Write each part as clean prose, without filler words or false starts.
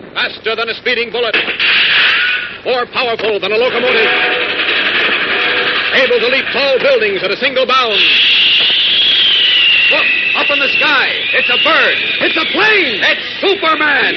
Faster than a speeding bullet. More powerful than a locomotive. Able to leap tall buildings at a single bound. Look, up in the sky. It's a bird. It's a plane. It's Superman.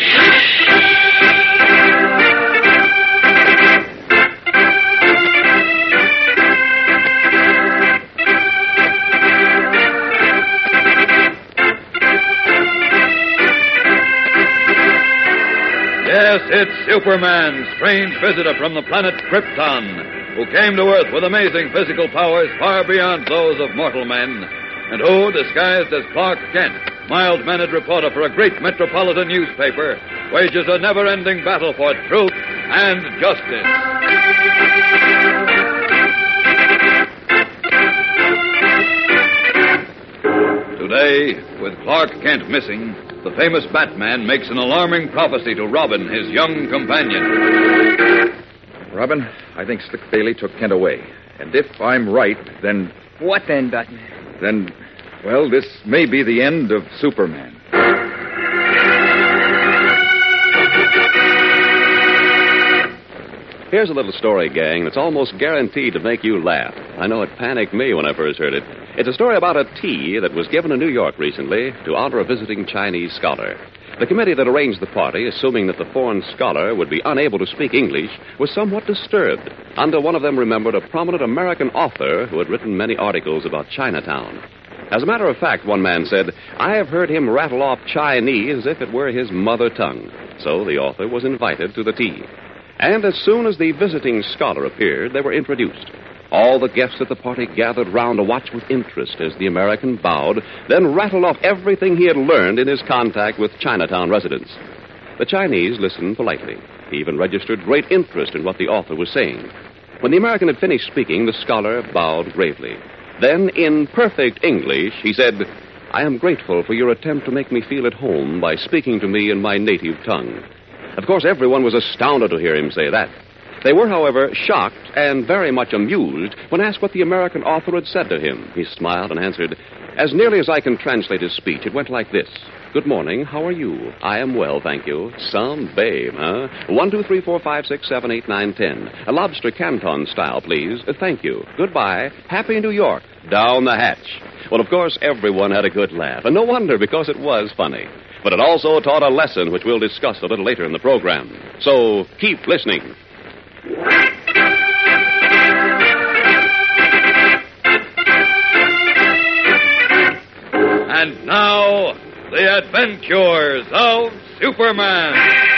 Yes, it's Superman, strange visitor from the planet Krypton, who came to Earth with amazing physical powers far beyond those of mortal men, and who, disguised as Clark Kent, mild-mannered reporter for a great metropolitan newspaper, wages a never-ending battle for truth and justice. Today, with Clark Kent missing, the famous Batman makes an alarming prophecy to Robin, his young companion. Robin, I think Slick Bailey took Kent away. And if I'm right, then... What then, Batman? Then, well, this may be the end of Superman. Here's a little story, gang, that's almost guaranteed to make you laugh. I know it panicked me when I first heard it. It's a story about a tea that was given in New York recently to honor a visiting Chinese scholar. The committee that arranged the party, assuming that the foreign scholar would be unable to speak English, was somewhat disturbed until one of them remembered a prominent American author who had written many articles about Chinatown. As a matter of fact, one man said, I have heard him rattle off Chinese as if it were his mother tongue. So the author was invited to the tea. And as soon as the visiting scholar appeared, they were introduced. All the guests at the party gathered round to watch with interest as the American bowed, then rattled off everything he had learned in his contact with Chinatown residents. The Chinese listened politely. He even registered great interest in what the author was saying. When the American had finished speaking, the scholar bowed gravely. Then, in perfect English, he said, I am grateful for your attempt to make me feel at home by speaking to me in my native tongue. Of course, everyone was astounded to hear him say that. They were, however, shocked and very much amused when asked what the American author had said to him. He smiled and answered, as nearly as I can translate his speech, it went like this. Good morning, how are you? I am well, thank you. Some babe, huh? 1, 2, 3, 4, 5, 6, 7, 8, 9, 10. A lobster canton style, please. Thank you. Goodbye. Happy New York. Down the hatch. Well, of course, everyone had a good laugh. And no wonder, because it was funny. But it also taught a lesson which we'll discuss a little later in the program. So keep listening. And now, the adventures of Superman.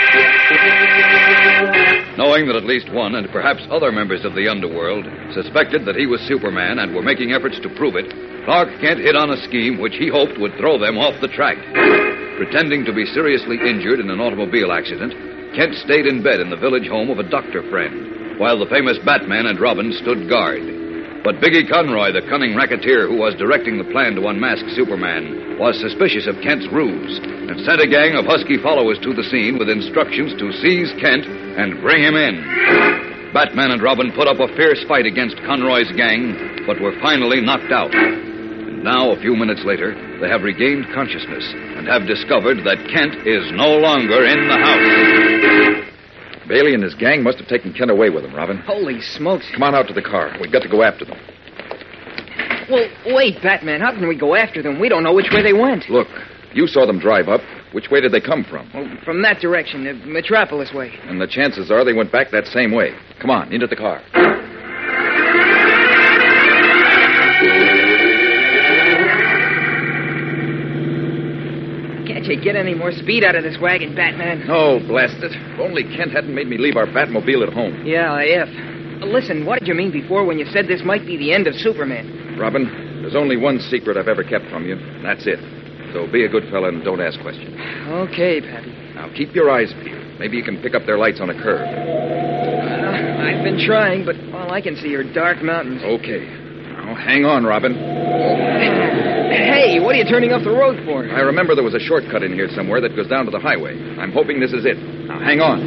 Knowing that at least one, and perhaps other members of the underworld, suspected that he was Superman and were making efforts to prove it, Clark Kent hit on a scheme which he hoped would throw them off the track. Pretending to be seriously injured in an automobile accident, Kent stayed in bed in the village home of a doctor friend, while the famous Batman and Robin stood guard. But Biggie Conroy, the cunning racketeer who was directing the plan to unmask Superman, was suspicious of Kent's ruse and sent a gang of husky followers to the scene with instructions to seize Kent and bring him in. Batman and Robin put up a fierce fight against Conroy's gang, but were finally knocked out. And now, a few minutes later, they have regained consciousness and have discovered that Kent is no longer in the house. Bailey and his gang must have taken Kent away with them, Robin. Holy smokes. Come on out to the car. We've got to go after them. Well, wait, Batman. How can we go after them? We don't know which way they went. Look, you saw them drive up. Which way did they come from? Well, from that direction, the Metropolis way. And the chances are they went back that same way. Come on, into the car. Can't you get any more speed out of this wagon, Batman? Oh, blast it. If only Kent hadn't made me leave our Batmobile at home. Yeah, if. Listen, what did you mean before when you said this might be the end of Superman? Robin, there's only one secret I've ever kept from you, and that's it. So be a good fella and don't ask questions. Okay, Pappy. Now, keep your eyes peeled. Maybe you can pick up their lights on a curve. I've been trying, but all I can see are dark mountains. Okay. Now, hang on, Robin. Hey, what are you turning off the road for? I remember there was a shortcut in here somewhere that goes down to the highway. I'm hoping this is it. Now, hang on.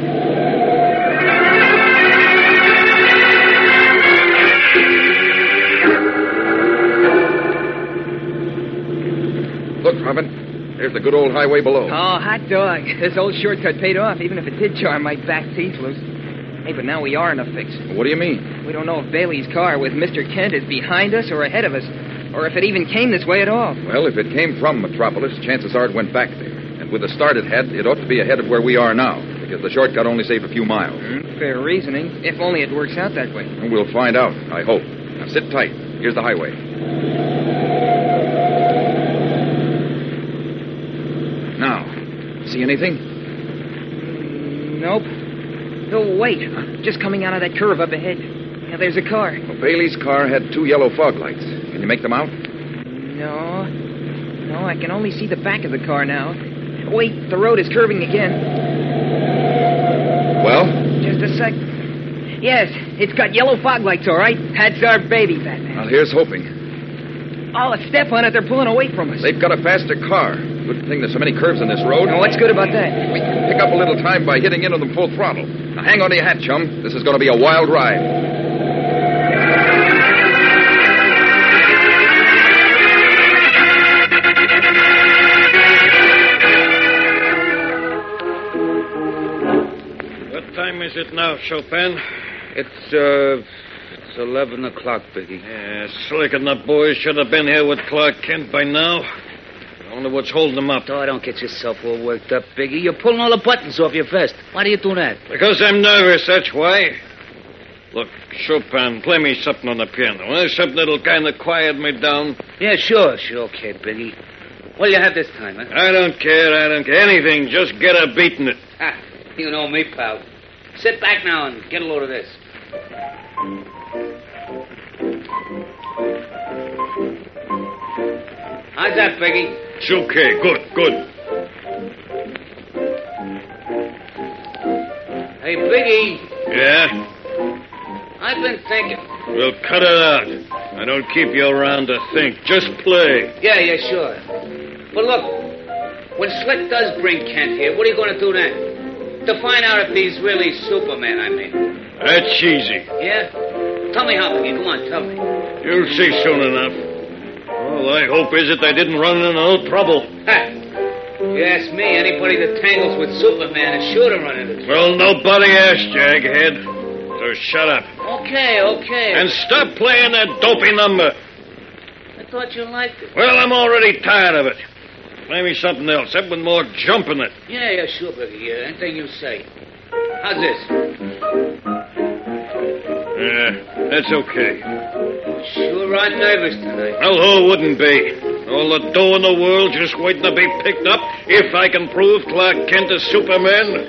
Look, Robin. There's the good old highway below. Oh, hot dog. This old shortcut paid off, even if it did jar my back teeth loose. Hey, but now we are in a fix. What do you mean? We don't know if Bailey's car with Mr. Kent is behind us or ahead of us, or if it even came this way at all. Well, if it came from Metropolis, chances are it went back there. And with the start it had, it ought to be ahead of where we are now, because the shortcut only saved a few miles. Fair reasoning, if only it works out that way. And we'll find out, I hope. Now, sit tight. Here's the highway. Now, see anything? Nope. Oh, wait. Just coming out of that curve up ahead. Yeah, there's a car. Well, Bailey's car had 2 yellow fog lights. Can you make them out? No. No, I can only see the back of the car now. Wait, the road is curving again. Well? Just a sec. Yes, it's got yellow fog lights, all right. That's our baby, Batman. Well, here's hoping. Oh, step on it. They're pulling away from us. They've got a faster car. Good thing there's so many curves in this road. Now, what's good about that? We can pick up a little time by hitting into them full throttle. Now, hang on to your hat, chum. This is going to be a wild ride. What time is it now, Chopin? It's 11 o'clock, Biggie. Yeah, Slick and the boys should have been here with Clark Kent by now. I wonder what's holding them up. Oh, don't get yourself all worked up, Biggie. You're pulling all the buttons off your vest. Why do you do that? Because I'm nervous, that's why. Look, Chopin, play me something on the piano. Something that'll kind of quiet me down. Yeah, sure. Okay, Biggie. What'll you have this time, huh? I don't care. Anything. Just get a beat in it. Ah, you know me, pal. Sit back now and get a load of this. How's that, Biggie? It's okay. Good. Hey, Biggie. Yeah? I've been thinking. Well, cut it out. I don't keep you around to think. Just play. Yeah, sure. But look, when Slick does bring Kent here, what are you going to do then? To find out if he's really Superman, I mean. That's easy. Yeah? Tell me how, Biggie. Come on, tell me. You'll see soon enough. All I hope is that I didn't run into no trouble. Ha! You ask me, anybody that tangles with Superman is sure to run into trouble. Well, nobody asked, Jaghead. So shut up. Okay. And stop playing that dopey number. I thought you liked it. Well, I'm already tired of it. Play me something else. Something with more jump in it. Yeah, sure, Biggie. Yeah, anything you say. How's this? Yeah, that's okay. Sure are nervous tonight. Well, who wouldn't be? All the dough in the world just waiting to be picked up if I can prove Clark Kent is Superman.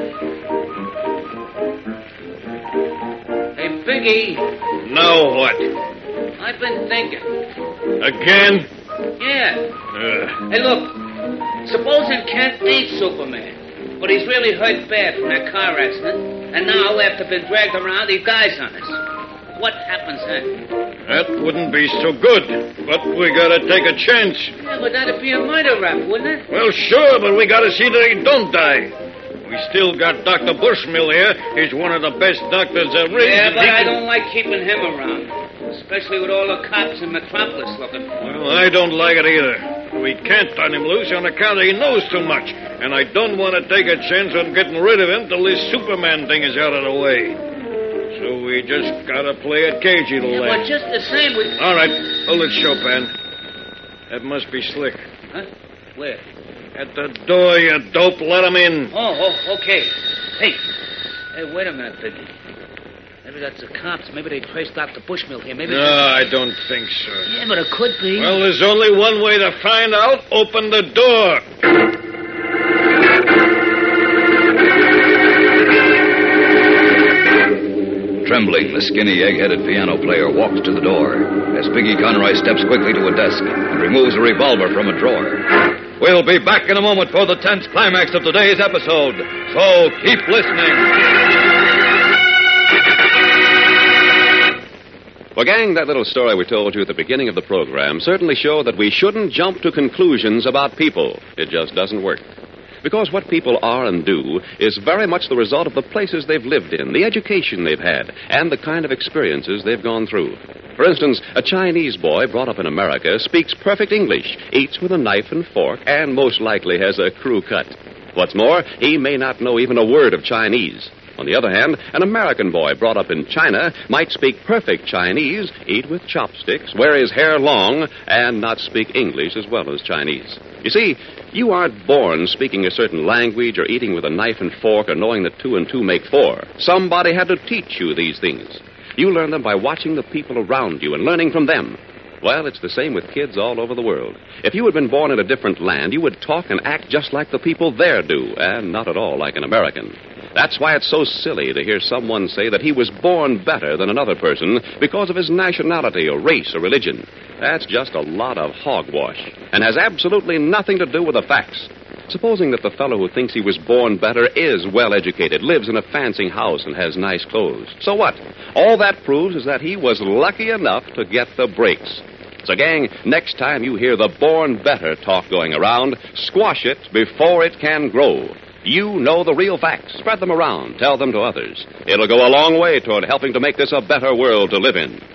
Hey, Biggie. Now what? I've been thinking. Again? Yeah. Hey, look. Supposing Kent ain't Superman, but he's really hurt bad from that car accident, and now, after being dragged around, he dies on us. What happens then? That wouldn't be so good, but we gotta take a chance. Yeah, but that'd be a murder rap, wouldn't it? Well, sure, but we gotta see that he don't die. We still got Dr. Bushmill here. He's one of the best doctors there is. Yeah, but I don't like keeping him around, especially with all the cops in Metropolis looking for him. Well, I don't like it either. We can't turn him loose on account of he knows too much, and I don't want to take a chance on getting rid of him till this Superman thing is out of the way. So we just gotta play it cagey till then. But just the same, we... All right, hold it, Chopin. That must be Slick. Huh? Where? At the door, you dope. Let him in. Oh, okay. Hey, wait a minute, Biggie. Maybe that's the cops. Maybe they traced Dr. Bushmill here. Maybe... No, I don't think so. Yeah, but it could be. Well, there's only one way to find out. Open the door. Trembling, the skinny, egg-headed piano player walks to the door as Biggie Conroy steps quickly to a desk and removes a revolver from a drawer. We'll be back in a moment for the tense climax of today's episode, so keep listening. Well, gang, that little story we told you at the beginning of the program certainly showed that we shouldn't jump to conclusions about people. It just doesn't work. Because what people are and do is very much the result of the places they've lived in, the education they've had, and the kind of experiences they've gone through. For instance, a Chinese boy brought up in America speaks perfect English, eats with a knife and fork, and most likely has a crew cut. What's more, he may not know even a word of Chinese. On the other hand, an American boy brought up in China might speak perfect Chinese, eat with chopsticks, wear his hair long, and not speak English as well as Chinese. You see, you aren't born speaking a certain language or eating with a knife and fork or knowing that 2 and 2 make 4. Somebody had to teach you these things. You learn them by watching the people around you and learning from them. Well, it's the same with kids all over the world. If you had been born in a different land, you would talk and act just like the people there do, and not at all like an American. That's why it's so silly to hear someone say that he was born better than another person because of his nationality or race or religion. That's just a lot of hogwash and has absolutely nothing to do with the facts. Supposing that the fellow who thinks he was born better is well-educated, lives in a fancy house, and has nice clothes. So what? All that proves is that he was lucky enough to get the breaks. So, gang, next time you hear the born better talk going around, squash it before it can grow. You know the real facts. Spread them around. Tell them to others. It'll go a long way toward helping to make this a better world to live in.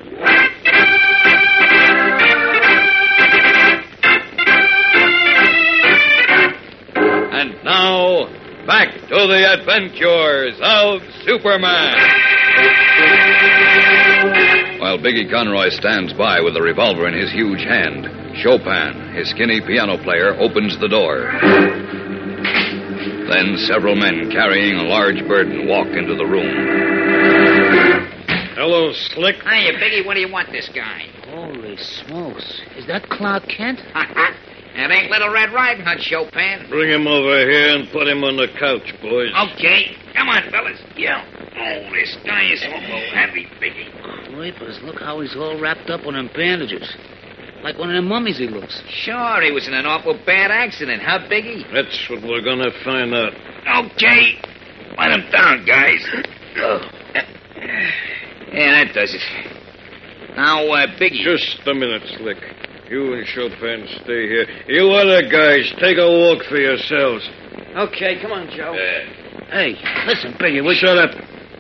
And now, back to the adventures of Superman. While Biggie Conroy stands by with a revolver in his huge hand, Chopin, his skinny piano player, opens the door. Then several men carrying a large burden walk into the room. Hello, Slick. Hiya, Biggie. What do you want this guy? Holy smokes. Is that Clark Kent? That ain't Little Red Riding Hood, Chopin. Bring him over here and put him on the couch, boys. Okay. Come on, fellas. Yeah. Oh, this guy is awful heavy, Biggie. Creepers, look how he's all wrapped up in them bandages. Like one of them mummies he looks. Sure, he was in an awful bad accident, huh, Biggie? That's what we're going to find out. Okay. Let him down, guys. Yeah, that does it. Now, Biggie. Just a minute, Slick. You and Chopin stay here. You other guys, take a walk for yourselves. Okay, come on, Joe. Hey, listen, Biggie, Shut up.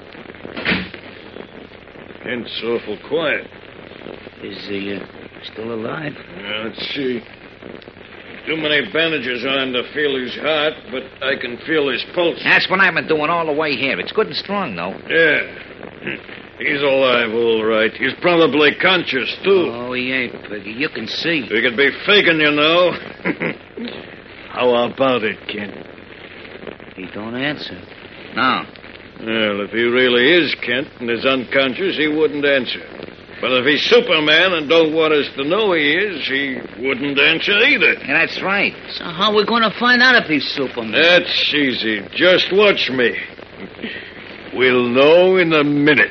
Kent's awful quiet. Is he still alive? Let's see. Too many bandages on to feel his heart, but I can feel his pulse. That's what I've been doing all the way here. It's good and strong, though. Yeah. He's alive, all right. He's probably conscious, too. Oh, he ain't, Biggie. You can see. He could be faking, you know. How about it, Kent? He don't answer. No. Well, if he really is Kent and is unconscious, he wouldn't answer. But if he's Superman and don't want us to know he is, he wouldn't answer either. Yeah, that's right. So how are we going to find out if he's Superman? That's easy. Just watch me. We'll know in a minute.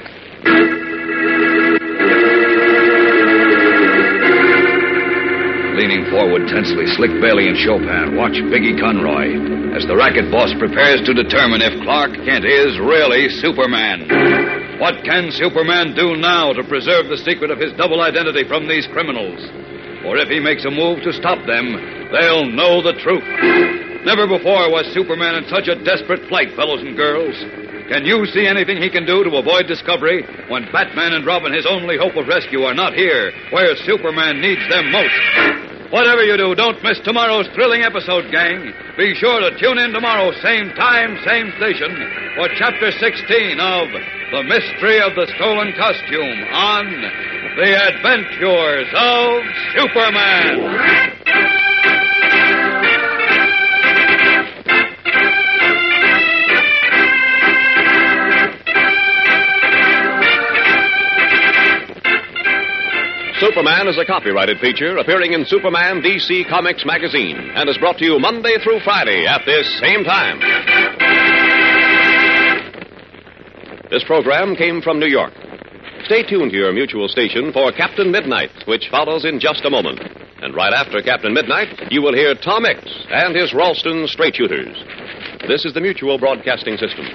Leaning forward tensely, Slick Bailey and Chopin watch Biggie Conroy as the racket boss prepares to determine if Clark Kent is really Superman. What can Superman do now to preserve the secret of his double identity from these criminals? For if he makes a move to stop them, they'll know the truth. Never before was Superman in such a desperate plight, fellows and girls. Can you see anything he can do to avoid discovery when Batman and Robin, his only hope of rescue, are not here, where Superman needs them most? Whatever you do, don't miss tomorrow's thrilling episode, gang. Be sure to tune in tomorrow, same time, same station, for Chapter 16 of The Mystery of the Stolen Costume on The Adventures of Superman. Superman is a copyrighted feature appearing in Superman DC Comics magazine and is brought to you Monday through Friday at this same time. This program came from New York. Stay tuned to your mutual station for Captain Midnight, which follows in just a moment. And right after Captain Midnight, you will hear Tom Mix and his Ralston Straight Shooters. This is the Mutual Broadcasting System.